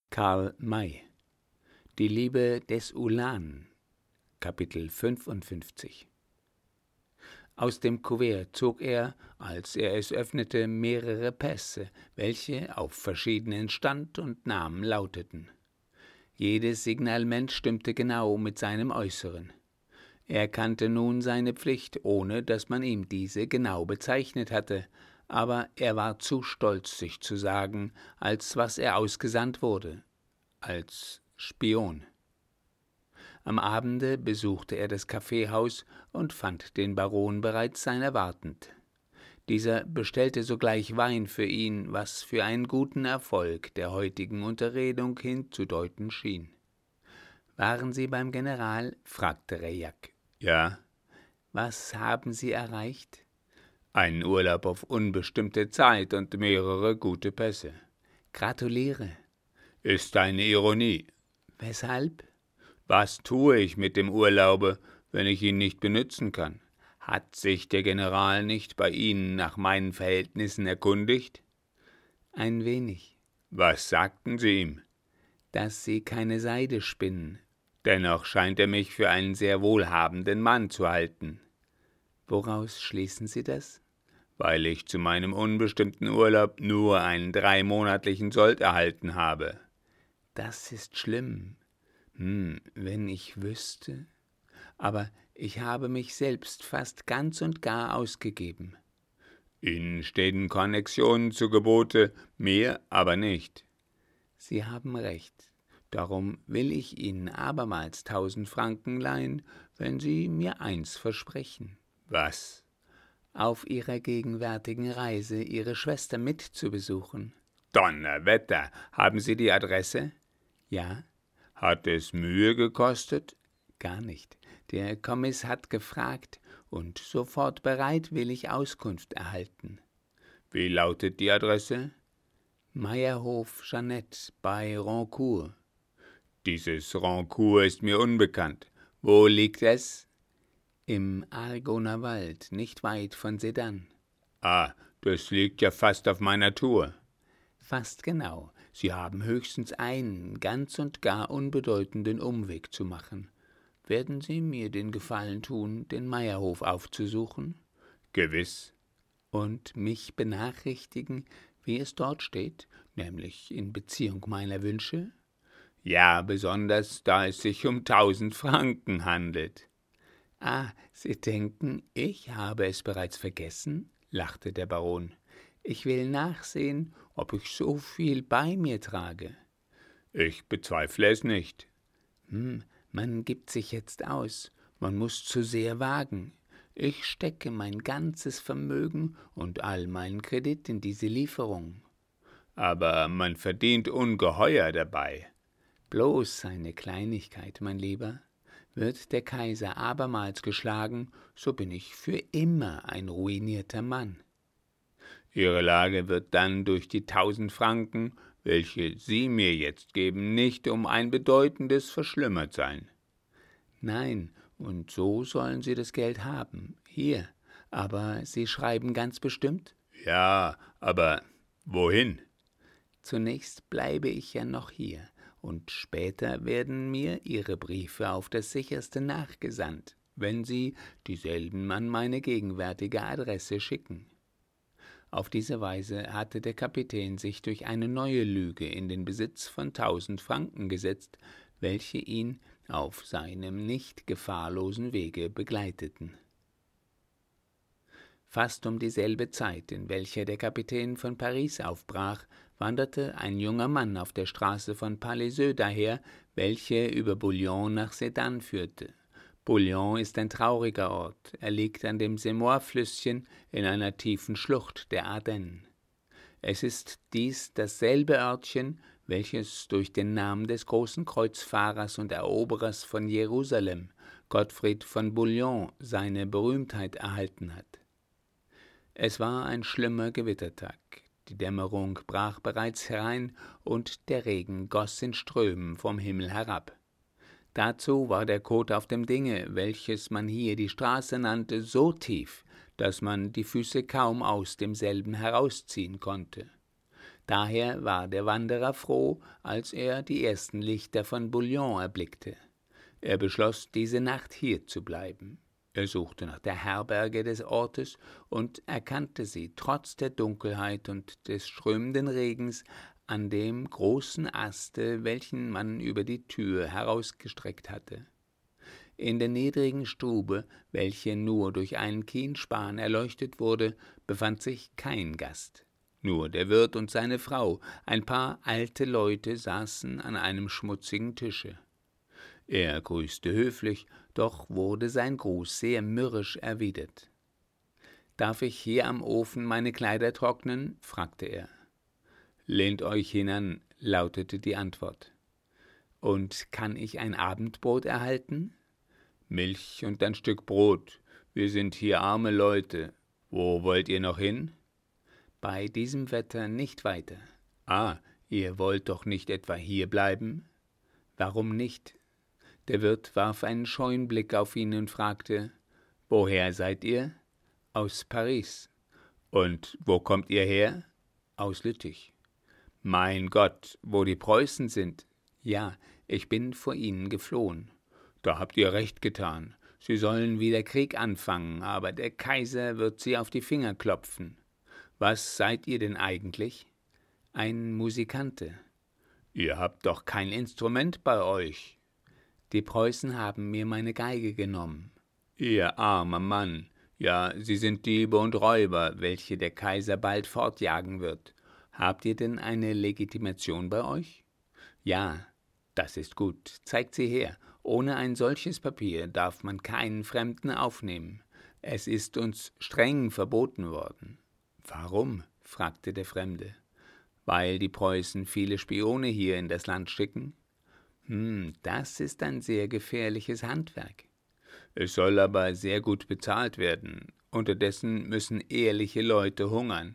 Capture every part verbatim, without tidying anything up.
Karl May. Die Liebe des Ulan, Kapitel fünfundfünfzig. Aus dem Kuvert zog er, als er es öffnete, mehrere Pässe, welche auf verschiedenen Stand und Namen lauteten. Jedes Signalement stimmte genau mit seinem Äußeren. Er kannte nun seine Pflicht, ohne dass man ihm diese genau bezeichnet hatte, aber er war zu stolz, sich zu sagen, als was er ausgesandt wurde, als Spion. Am Abende besuchte er das Kaffeehaus und fand den Baron bereits sein erwartend. Dieser bestellte sogleich Wein für ihn, was für einen guten Erfolg der heutigen Unterredung hinzudeuten schien. »Waren Sie beim General?« fragte Rejac. »Ja.« »Was haben Sie erreicht?« »Einen Urlaub auf unbestimmte Zeit und mehrere gute Pässe.« »Gratuliere.« »Ist eine Ironie.« »Weshalb?« »Was tue ich mit dem Urlaube, wenn ich ihn nicht benützen kann? Hat sich der General nicht bei Ihnen nach meinen Verhältnissen erkundigt?« »Ein wenig.« »Was sagten Sie ihm?« »Dass Sie keine Seide spinnen.« »Dennoch scheint er mich für einen sehr wohlhabenden Mann zu halten.« »Woraus schließen Sie das?« »Weil ich zu meinem unbestimmten Urlaub nur einen dreimonatlichen Sold erhalten habe.« »Das ist schlimm. Hm, wenn ich wüsste. Aber ich habe mich selbst fast ganz und gar ausgegeben.« »Ihnen stehen Konnexionen zu Gebote, mir aber nicht.« »Sie haben recht. Darum will ich Ihnen abermals tausend Franken leihen, wenn Sie mir eins versprechen.« »Was?« »Auf Ihrer gegenwärtigen Reise Ihre Schwester mitzubesuchen.« »Donnerwetter! Haben Sie die Adresse?« »Ja.« »Hat es Mühe gekostet?« »Gar nicht. Der Kommiss hat gefragt und sofort bereitwillig Auskunft erhalten.« »Wie lautet die Adresse?« »Meierhof Jeannette bei Rancourt.« »Dieses Rancourt ist mir unbekannt. Wo liegt es?« »Im Argoner Wald, nicht weit von Sedan.« »Ah, das liegt ja fast auf meiner Tour.« »Fast genau. Sie haben höchstens einen ganz und gar unbedeutenden Umweg zu machen. Werden Sie mir den Gefallen tun, den Meierhof aufzusuchen?« »Gewiss.« »Und mich benachrichtigen, wie es dort steht, nämlich in Beziehung meiner Wünsche?« »Ja, besonders, da es sich um tausend Franken handelt.« »Ah, Sie denken, ich habe es bereits vergessen?« lachte der Baron. »Ich will nachsehen, ob ich so viel bei mir trage.« »Ich bezweifle es nicht.« »Hm, man gibt sich jetzt aus. Man muss zu sehr wagen. Ich stecke mein ganzes Vermögen und all meinen Kredit in diese Lieferung.« »Aber man verdient ungeheuer dabei.« »Bloß eine Kleinigkeit, mein Lieber. Wird der Kaiser abermals geschlagen, so bin ich für immer ein ruinierter Mann.« »Ihre Lage wird dann durch die tausend Franken, welche Sie mir jetzt geben, nicht um ein bedeutendes verschlimmert sein.« »Nein, und so sollen Sie das Geld haben. Hier. Aber Sie schreiben ganz bestimmt?« »Ja, aber wohin?« »Zunächst bleibe ich ja noch hier, und später werden mir Ihre Briefe auf das sicherste nachgesandt, wenn Sie dieselben an meine gegenwärtige Adresse schicken.« Auf diese Weise hatte der Kapitän sich durch eine neue Lüge in den Besitz von tausend Franken gesetzt, welche ihn auf seinem nicht gefahrlosen Wege begleiteten. Fast um dieselbe Zeit, in welcher der Kapitän von Paris aufbrach, wanderte ein junger Mann auf der Straße von Palaiseau daher, welche über Bouillon nach Sedan führte. Bouillon ist ein trauriger Ort. Er liegt an dem Semois-Flüsschen in einer tiefen Schlucht der Ardennen. Es ist dies dasselbe Örtchen, welches durch den Namen des großen Kreuzfahrers und Eroberers von Jerusalem, Gottfried von Bouillon, seine Berühmtheit erhalten hat. Es war ein schlimmer Gewittertag. Die Dämmerung brach bereits herein und der Regen goss in Strömen vom Himmel herab. Dazu war der Kot auf dem Dinge, welches man hier die Straße nannte, so tief, dass man die Füße kaum aus demselben herausziehen konnte. Daher war der Wanderer froh, als er die ersten Lichter von Bouillon erblickte. Er beschloss, diese Nacht hier zu bleiben. Er suchte nach der Herberge des Ortes und erkannte sie trotz der Dunkelheit und des strömenden Regens an dem großen Aste, welchen man über die Tür herausgestreckt hatte. In der niedrigen Stube, welche nur durch einen Kienspan erleuchtet wurde, befand sich kein Gast. Nur der Wirt und seine Frau, ein paar alte Leute, saßen an einem schmutzigen Tische. Er grüßte höflich, doch wurde sein Gruß sehr mürrisch erwidert. »Darf ich hier am Ofen meine Kleider trocknen?« fragte er. »Lehnt euch hinan«, lautete die Antwort. »Und kann ich ein Abendbrot erhalten?« »Milch und ein Stück Brot. Wir sind hier arme Leute. Wo wollt ihr noch hin?« »Bei diesem Wetter nicht weiter.« »Ah, ihr wollt doch nicht etwa hier bleiben?« »Warum nicht?« Der Wirt warf einen scheuen Blick auf ihn und fragte, »Woher seid ihr?« »Aus Paris.« »Und wo kommt ihr her?« »Aus Lüttich.« »Mein Gott, wo die Preußen sind!« »Ja, ich bin vor ihnen geflohen.« »Da habt ihr recht getan. Sie sollen wieder Krieg anfangen, aber der Kaiser wird sie auf die Finger klopfen. Was seid ihr denn eigentlich?« »Ein Musikante.« »Ihr habt doch kein Instrument bei euch.« »Die Preußen haben mir meine Geige genommen.« »Ihr armer Mann. Ja, sie sind Diebe und Räuber, welche der Kaiser bald fortjagen wird. Habt ihr denn eine Legitimation bei euch?« »Ja.« »Das ist gut. Zeigt sie her. Ohne ein solches Papier darf man keinen Fremden aufnehmen. Es ist uns streng verboten worden.« »Warum?« fragte der Fremde. »Weil die Preußen viele Spione hier in das Land schicken.« »Hm, das ist ein sehr gefährliches Handwerk.« »Es soll aber sehr gut bezahlt werden. Unterdessen müssen ehrliche Leute hungern.«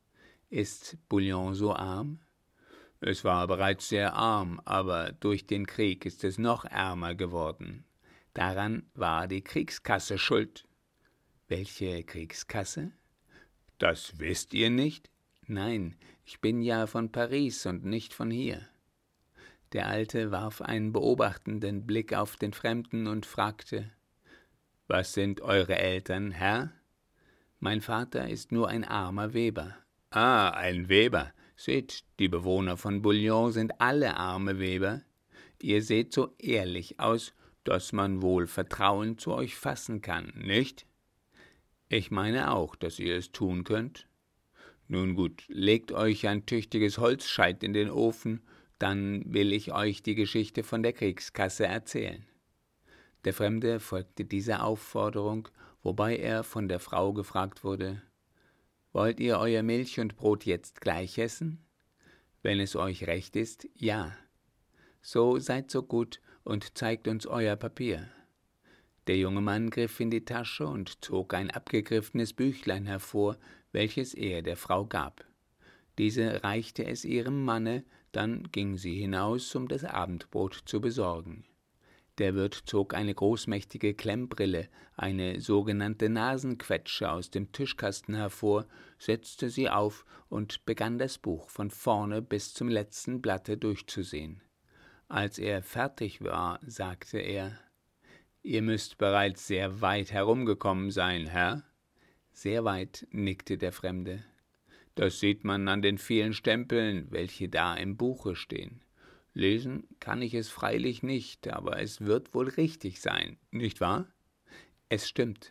»Ist Bouillon so arm?« »Es war bereits sehr arm, aber durch den Krieg ist es noch ärmer geworden. Daran war die Kriegskasse schuld.« »Welche Kriegskasse?« »Das wisst ihr nicht?« »Nein, ich bin ja von Paris und nicht von hier.« Der Alte warf einen beobachtenden Blick auf den Fremden und fragte, »Was sind eure Eltern, Herr?« »Mein Vater ist nur ein armer Weber.« »Ah, ein Weber. Seht, die Bewohner von Bouillon sind alle arme Weber. Ihr seht so ehrlich aus, dass man wohl Vertrauen zu euch fassen kann, nicht?« »Ich meine auch, dass ihr es tun könnt.« »Nun gut, legt euch ein tüchtiges Holzscheit in den Ofen, dann will ich euch die Geschichte von der Kriegskasse erzählen.« Der Fremde folgte dieser Aufforderung, wobei er von der Frau gefragt wurde, »Wollt ihr euer Milch und Brot jetzt gleich essen?« »Wenn es euch recht ist, ja.« »So seid so gut und zeigt uns euer Papier.« Der junge Mann griff in die Tasche und zog ein abgegriffenes Büchlein hervor, welches er der Frau gab. Diese reichte es ihrem Manne, dann ging sie hinaus, um das Abendbrot zu besorgen. Der Wirt zog eine großmächtige Klemmbrille, eine sogenannte Nasenquetsche, aus dem Tischkasten hervor, setzte sie auf und begann das Buch von vorne bis zum letzten Blatte durchzusehen. Als er fertig war, sagte er, »Ihr müsst bereits sehr weit herumgekommen sein, Herr?« »Sehr weit«, nickte der Fremde. »Das sieht man an den vielen Stempeln, welche da im Buche stehen. Lesen kann ich es freilich nicht, aber es wird wohl richtig sein, nicht wahr?« »Es stimmt.«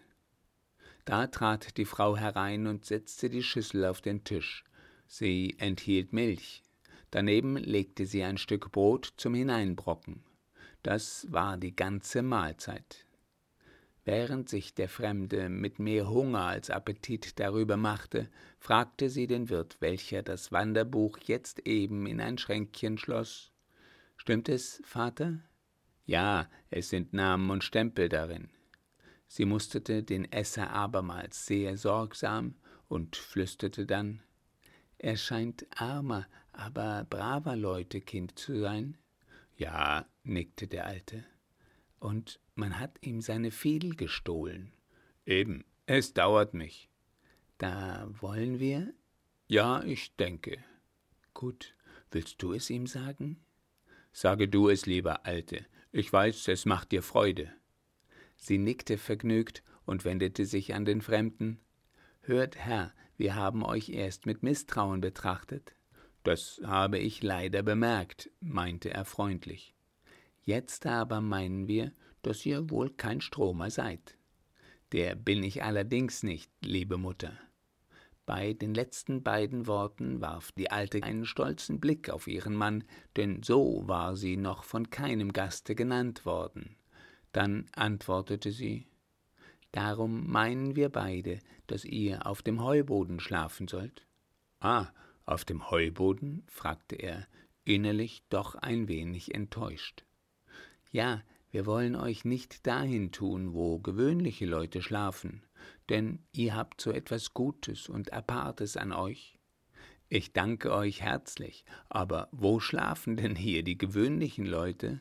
Da trat die Frau herein und setzte die Schüssel auf den Tisch. Sie enthielt Milch. Daneben legte sie ein Stück Brot zum Hineinbrocken. Das war die ganze Mahlzeit. Während sich der Fremde mit mehr Hunger als Appetit darüber machte, fragte sie den Wirt, welcher das Wanderbuch jetzt eben in ein Schränkchen schloss. »Stimmt es, Vater?« »Ja, es sind Namen und Stempel darin.« Sie musterte den Esser abermals sehr sorgsam und flüsterte dann, »Er scheint armer, aber braver Leute Kind zu sein.« »Ja«, nickte der Alte. »Und man hat ihm seine Fiedel gestohlen.« »Eben, es dauert mich.« »Da wollen wir?« »Ja, ich denke.« Gut, willst du es ihm sagen? Sage du es lieber, Alte. Ich weiß, es macht dir Freude. Sie nickte vergnügt und wendete sich an den Fremden. Hört, Herr, wir haben euch erst mit Misstrauen betrachtet. Das habe ich leider bemerkt, meinte er freundlich. Jetzt aber meinen wir, dass ihr wohl kein Stromer seid. Der bin ich allerdings nicht, liebe Mutter. Bei den letzten beiden Worten warf die Alte einen stolzen Blick auf ihren Mann, denn so war sie noch von keinem Gaste genannt worden. Dann antwortete sie: Darum meinen wir beide, dass ihr auf dem Heuboden schlafen sollt. Ah, auf dem Heuboden? Fragte er, innerlich doch ein wenig enttäuscht. Ja, wir wollen euch nicht dahin tun, wo gewöhnliche Leute schlafen, denn ihr habt so etwas Gutes und Apartes an euch. Ich danke euch herzlich, aber wo schlafen denn hier die gewöhnlichen Leute?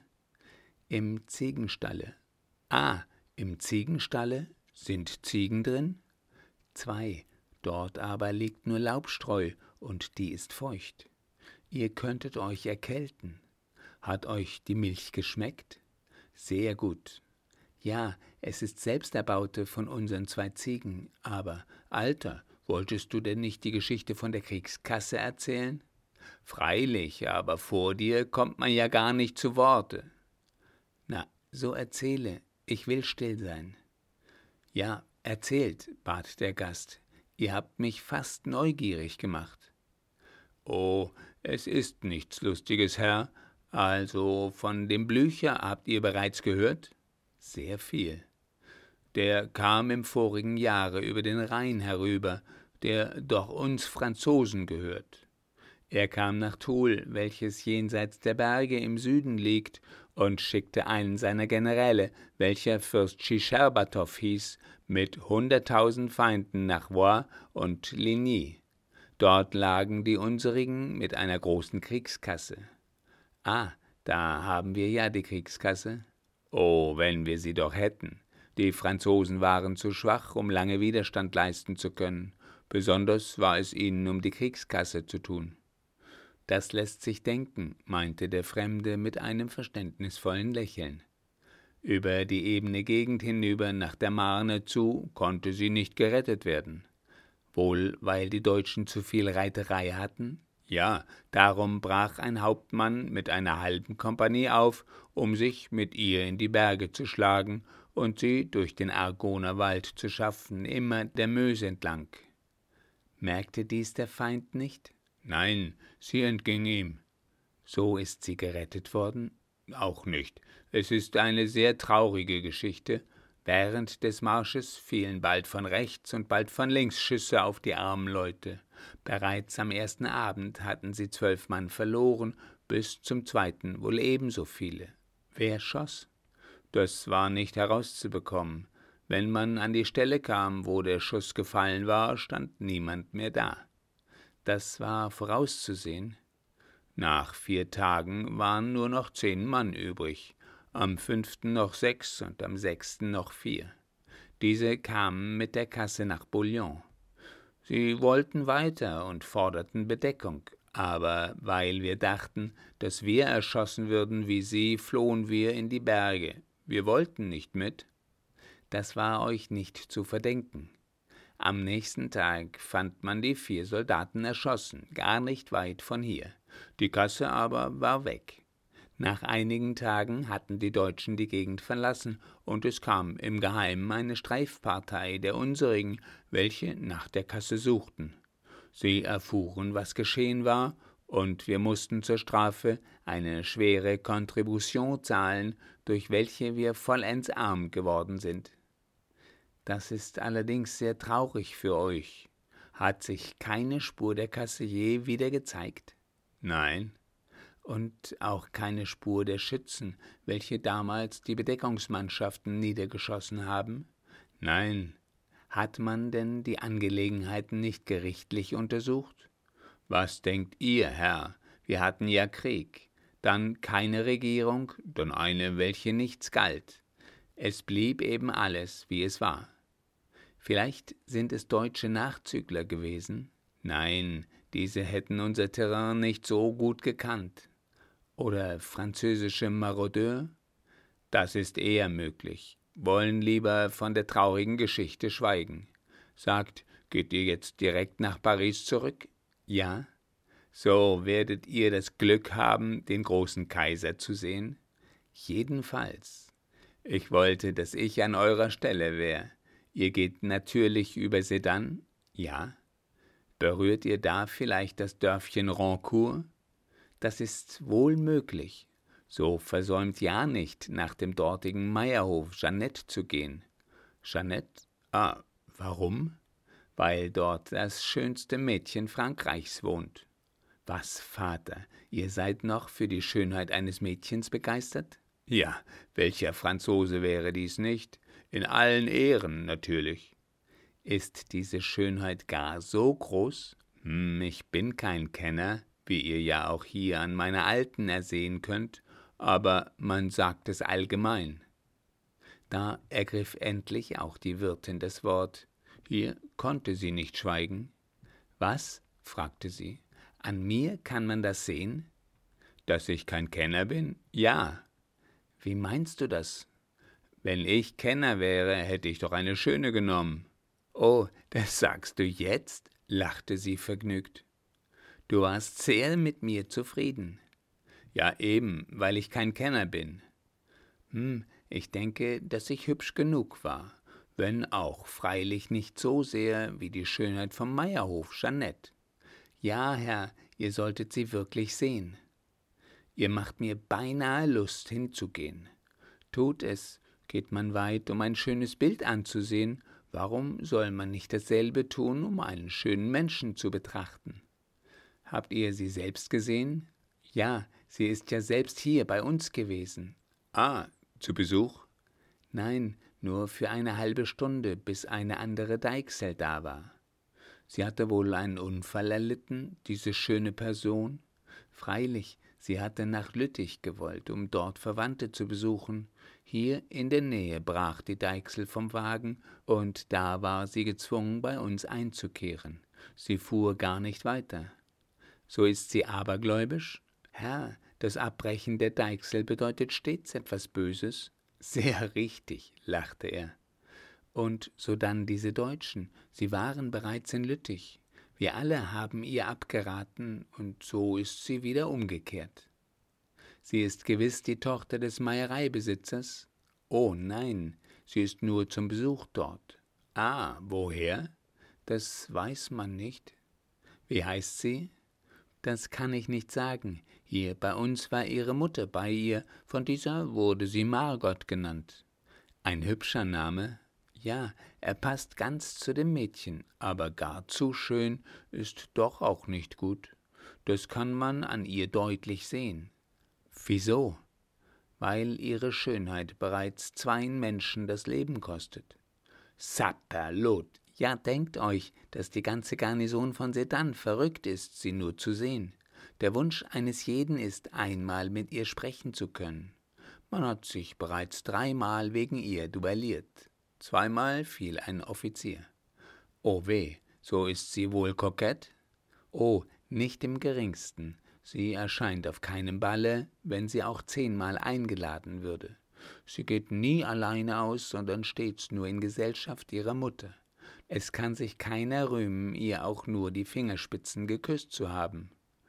Im Ziegenstalle. Ah, im Ziegenstalle? Sind Ziegen drin? Zwei, dort aber liegt nur Laubstreu, und die ist feucht. Ihr könntet euch erkälten. Hat euch die Milch geschmeckt? Sehr gut. Ja, es ist selbsterbaute von unseren zwei Ziegen, aber, Alter, wolltest du denn nicht die Geschichte von der Kriegskasse erzählen? Freilich, aber vor dir kommt man ja gar nicht zu Worte. Na, so erzähle, ich will still sein. Ja, erzählt, bat der Gast, ihr habt mich fast neugierig gemacht. Oh, es ist nichts Lustiges, Herr. Also, von dem Blücher habt ihr bereits gehört? Sehr viel. Der kam im vorigen Jahre über den Rhein herüber, der doch uns Franzosen gehört. Er kam nach Toul, welches jenseits der Berge im Süden liegt, und schickte einen seiner Generäle, welcher Fürst Schischerbatow hieß, mit hunderttausend Feinden nach Voie und Ligny. Dort lagen die unserigen mit einer großen Kriegskasse. Ah, da haben wir ja die Kriegskasse. Oh, wenn wir sie doch hätten. Die Franzosen waren zu schwach, um lange Widerstand leisten zu können. Besonders war es ihnen um die Kriegskasse zu tun. Das lässt sich denken, meinte der Fremde mit einem verständnisvollen Lächeln. Über die ebene Gegend hinüber nach der Marne zu konnte sie nicht gerettet werden. Wohl, weil die Deutschen zu viel Reiterei hatten? Ja, darum brach ein Hauptmann mit einer halben Kompanie auf, um sich mit ihr in die Berge zu schlagen und sie durch den Argoner Wald zu schaffen, immer der Meuse entlang. Merkte dies der Feind nicht? Nein, sie entging ihm. So ist sie gerettet worden? Auch nicht. Es ist eine sehr traurige Geschichte. Während des Marsches fielen bald von rechts und bald von links Schüsse auf die armen Leute. Bereits am ersten Abend hatten sie zwölf Mann verloren, bis zum zweiten wohl ebenso viele. Wer schoss? Das war nicht herauszubekommen. Wenn man an die Stelle kam, wo der Schuss gefallen war, stand niemand mehr da. Das war vorauszusehen. Nach vier Tagen waren nur noch zehn Mann übrig, am fünften noch sechs und am sechsten noch vier. Diese kamen mit der Kasse nach Bouillon. Sie wollten weiter und forderten Bedeckung, aber weil wir dachten, dass wir erschossen würden wie sie, flohen wir in die Berge. Wir wollten nicht mit. Das war euch nicht zu verdenken. Am nächsten Tag fand man die vier Soldaten erschossen, gar nicht weit von hier. Die Kasse aber war weg. Nach einigen Tagen hatten die Deutschen die Gegend verlassen, und es kam im Geheimen eine Streifpartei der unserigen, welche nach der Kasse suchten. Sie erfuhren, was geschehen war, und wir mussten zur Strafe eine schwere Kontribution zahlen, durch welche wir vollends arm geworden sind. Das ist allerdings sehr traurig für euch. Hat sich keine Spur der Kasse je wieder gezeigt? Nein. Und auch keine Spur der Schützen, welche damals die Bedeckungsmannschaften niedergeschossen haben? Nein. Hat man denn die Angelegenheiten nicht gerichtlich untersucht? Was denkt ihr, Herr? Wir hatten ja Krieg, dann keine Regierung, dann eine, welche nichts galt. Es blieb eben alles, wie es war. Vielleicht sind es deutsche Nachzügler gewesen? Nein, diese hätten unser Terrain nicht so gut gekannt. Oder französische Marodeur? Das ist eher möglich. Wollen lieber von der traurigen Geschichte schweigen. Sagt, geht ihr jetzt direkt nach Paris zurück? Ja. So werdet ihr das Glück haben, den großen Kaiser zu sehen? Jedenfalls. Ich wollte, dass ich an eurer Stelle wäre. Ihr geht natürlich über Sedan? Ja. Berührt ihr da vielleicht das Dörfchen Rancourt? Das ist wohl möglich. So versäumt ja nicht, nach dem dortigen Meierhof Jeannette zu gehen. Jeannette? Ah, warum? Weil dort das schönste Mädchen Frankreichs wohnt. Was, Vater, ihr seid noch für die Schönheit eines Mädchens begeistert? Ja, welcher Franzose wäre dies nicht? In allen Ehren natürlich. Ist diese Schönheit gar so groß? Hm, ich bin kein Kenner, wie ihr ja auch hier an meiner Alten ersehen könnt, aber man sagt es allgemein. Da ergriff endlich auch die Wirtin das Wort. Hier konnte sie nicht schweigen. Was? Fragte sie. An mir kann man das sehen? Dass ich kein Kenner bin? Ja. Wie meinst du das? Wenn ich Kenner wäre, hätte ich doch eine schöne genommen. Oh, das sagst du jetzt? Lachte sie vergnügt. Du warst sehr mit mir zufrieden. Ja, eben, weil ich kein Kenner bin. Hm, ich denke, dass ich hübsch genug war, wenn auch freilich nicht so sehr wie die Schönheit vom Meierhof, Jeannette. Ja, Herr, ihr solltet sie wirklich sehen. Ihr macht mir beinahe Lust, hinzugehen. Tut es, geht man weit, um ein schönes Bild anzusehen, warum soll man nicht dasselbe tun, um einen schönen Menschen zu betrachten? Habt ihr sie selbst gesehen? Ja, sie ist ja selbst hier bei uns gewesen. Ah, zu Besuch? Nein, nur für eine halbe Stunde, bis eine andere Deichsel da war. Sie hatte wohl einen Unfall erlitten, diese schöne Person? Freilich, sie hatte nach Lüttich gewollt, um dort Verwandte zu besuchen. Hier in der Nähe brach die Deichsel vom Wagen, und da war sie gezwungen, bei uns einzukehren. Sie fuhr gar nicht weiter. So ist sie abergläubisch? Herr, das Abbrechen der Deichsel bedeutet stets etwas Böses. Sehr richtig, lachte er. Und sodann diese Deutschen, sie waren bereits in Lüttich. Wir alle haben ihr abgeraten, und so ist sie wieder umgekehrt. Sie ist gewiss die Tochter des Meiereibesitzers? Oh nein, sie ist nur zum Besuch dort. Ah, woher? Das weiß man nicht. Wie heißt sie? Das kann ich nicht sagen. Hier bei uns war ihre Mutter bei ihr, von dieser wurde sie Margot genannt. Ein hübscher Name? Ja, er passt ganz zu dem Mädchen, aber gar zu schön ist doch auch nicht gut. Das kann man an ihr deutlich sehen. Wieso? Weil ihre Schönheit bereits zweien Menschen das Leben kostet. Sapperlot! Ja, denkt euch, dass die ganze Garnison von Sedan verrückt ist, sie nur zu sehen. Der Wunsch eines jeden ist, einmal mit ihr sprechen zu können. Man hat sich bereits dreimal wegen ihr duelliert. Zweimal fiel ein Offizier. Oh weh, so ist sie wohl kokett? Oh, nicht im geringsten. Sie erscheint auf keinem Balle, wenn sie auch zehnmal eingeladen würde. Sie geht nie alleine aus, sondern stets nur in Gesellschaft ihrer Mutter. Es kann sich keiner rühmen, ihr auch nur die Fingerspitzen geküsst zu haben.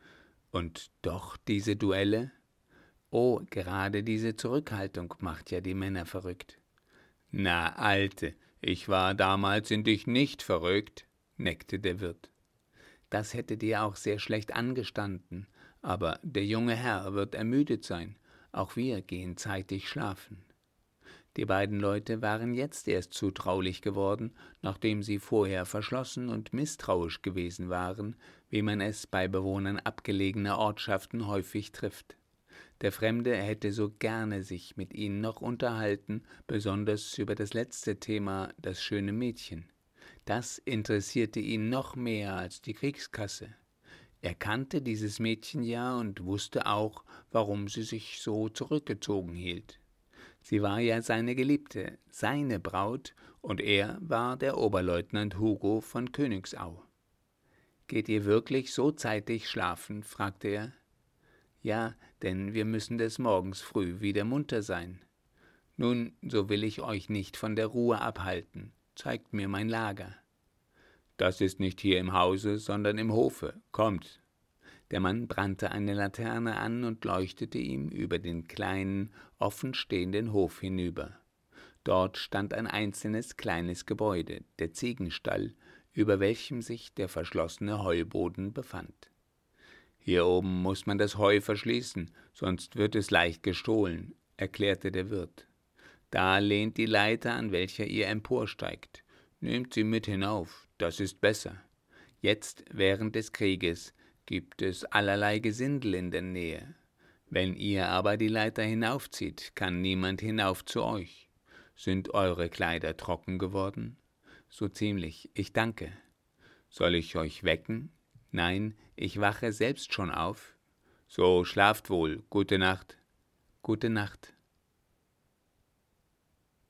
Und doch diese Duelle? Oh, gerade diese Zurückhaltung macht ja die Männer verrückt. Na, Alte, ich war damals in dich nicht verrückt, neckte der Wirt. Das hätte dir auch sehr schlecht angestanden, aber der junge Herr wird ermüdet sein, auch wir gehen zeitig schlafen. Die beiden Leute waren jetzt erst zutraulich geworden, nachdem sie vorher verschlossen und misstrauisch gewesen waren, wie man es bei Bewohnern abgelegener Ortschaften häufig trifft. Der Fremde hätte so gerne sich mit ihnen noch unterhalten, besonders über das letzte Thema, das schöne Mädchen. Das interessierte ihn noch mehr als die Kriegskasse. Er kannte dieses Mädchen ja und wusste auch, warum sie sich so zurückgezogen hielt. Sie war ja seine Geliebte, seine Braut, und er war der Oberleutnant Hugo von Königsau. Geht ihr wirklich so zeitig schlafen? Fragte er. Ja, denn wir müssen des Morgens früh wieder munter sein. Nun, so will ich euch nicht von der Ruhe abhalten. Zeigt mir mein Lager. Das ist nicht hier im Hause, sondern im Hofe. Kommt. Der Mann brannte eine Laterne an und leuchtete ihm über den kleinen, offenstehenden Hof hinüber. Dort stand ein einzelnes kleines Gebäude, der Ziegenstall, über welchem sich der verschlossene Heuboden befand. »Hier oben muß man das Heu verschließen, sonst wird es leicht gestohlen«, erklärte der Wirt. »Da lehnt die Leiter, an welcher ihr emporsteigt. Nehmt sie mit hinauf, das ist besser. Jetzt, während des Krieges, gibt es allerlei Gesindel in der Nähe. Wenn ihr aber die Leiter hinaufzieht, kann niemand hinauf zu euch. Sind eure Kleider trocken geworden?« »So ziemlich, ich danke.« »Soll ich euch wecken?« »Nein, ich wache selbst schon auf.« »So, schlaft wohl, gute Nacht.« »Gute Nacht.«